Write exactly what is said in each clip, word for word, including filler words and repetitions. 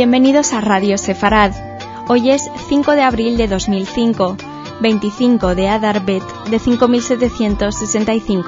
Bienvenidos a Radio Sefarad. Hoy es cinco de abril de dos mil cinco, veinticinco de Adar Bet de cinco mil setecientos sesenta y cinco.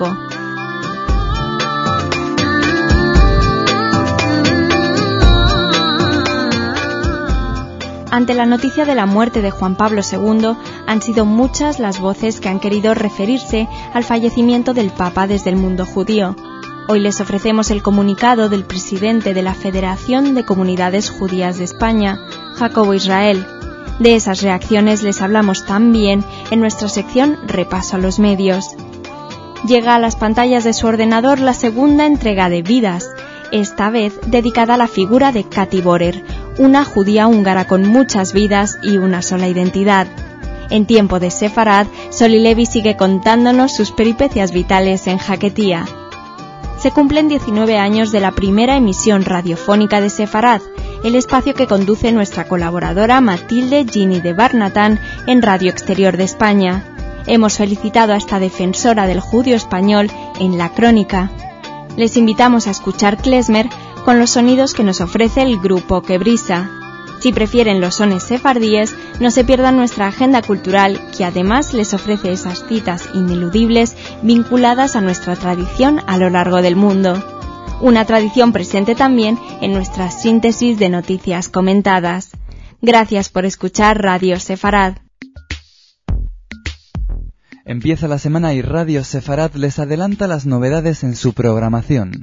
Ante la noticia de la muerte de Juan Pablo segundo, han sido muchas las voces que han querido referirse al fallecimiento del Papa desde el mundo judío. Hoy les ofrecemos el comunicado del presidente de la Federación de Comunidades Judías de España, Jacobo Israel. De esas reacciones les hablamos también en nuestra sección Repaso a los medios. Llega a las pantallas de su ordenador la segunda entrega de Vidas, esta vez dedicada a la figura de Kati Borer, una judía húngara con muchas vidas y una sola identidad. En tiempo de Sefarad, Soli Levi sigue contándonos sus peripecias vitales en Jaquetía. Se cumplen diecinueve años de la primera emisión radiofónica de Sefarad, el espacio que conduce nuestra colaboradora Matilde Gini de Barnatán en Radio Exterior de España. Hemos felicitado a esta defensora del judío español en la crónica. Les invitamos a escuchar Klezmer con los sonidos que nos ofrece el grupo Quebrisa. Si prefieren los sones sefardíes, no se pierdan nuestra agenda cultural, que además les ofrece esas citas ineludibles vinculadas a nuestra tradición a lo largo del mundo. Una tradición presente también en nuestra síntesis de noticias comentadas. Gracias por escuchar Radio Sefarad. Empieza la semana y Radio Sefarad les adelanta las novedades en su programación.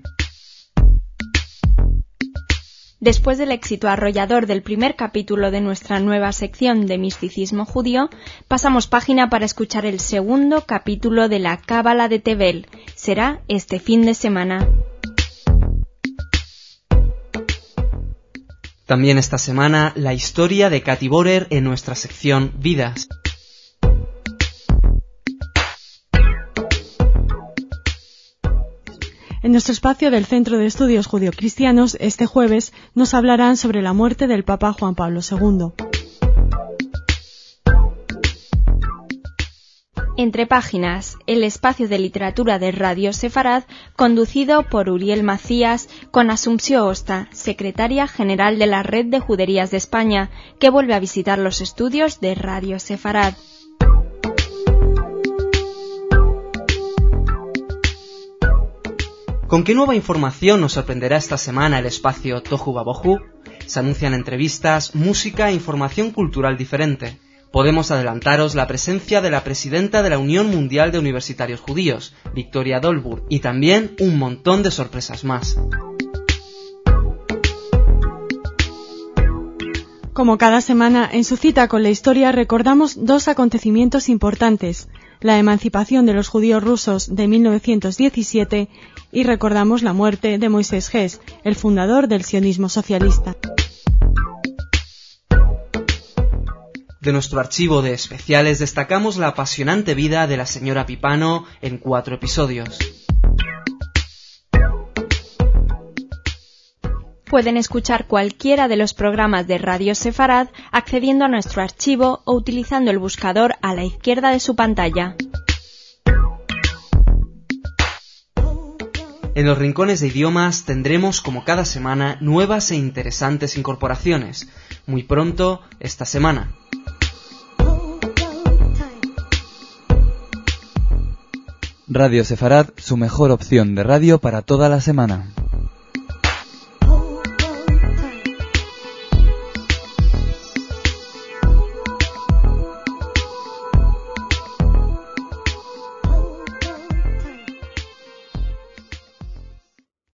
Después del éxito arrollador del primer capítulo de nuestra nueva sección de misticismo judío, pasamos página para escuchar el segundo capítulo de la Cábala de Tevel. Será este fin de semana. También esta semana, la historia de Kati Borer en nuestra sección Vidas. En nuestro espacio del Centro de Estudios Judio-Cristianos, este jueves, nos hablarán sobre la muerte del Papa Juan Pablo segundo. Entre páginas, el espacio de literatura de Radio Sefarad, conducido por Uriel Macías, con Asunción Osta, secretaria general de la Red de Juderías de España, que vuelve a visitar los estudios de Radio Sefarad. ¿Con qué nueva información nos sorprenderá esta semana el espacio Tohu Vabohu? Se anuncian entrevistas, música e información cultural diferente. Podemos adelantaros la presencia de la presidenta de la Unión Mundial de Universitarios Judíos, Victoria Dolburg, y también un montón de sorpresas más. Como cada semana, en su cita con la historia recordamos dos acontecimientos importantes: la emancipación de los judíos rusos de mil novecientos diecisiete y recordamos la muerte de Moisés Hess, el fundador del sionismo socialista. De nuestro archivo de especiales destacamos la apasionante vida de la señora Pipano en cuatro episodios. Pueden escuchar cualquiera de los programas de Radio Sefarad accediendo a nuestro archivo o utilizando el buscador a la izquierda de su pantalla. En los rincones de idiomas tendremos, como cada semana, nuevas e interesantes incorporaciones. Muy pronto, esta semana. Radio Sefarad, su mejor opción de radio para toda la semana.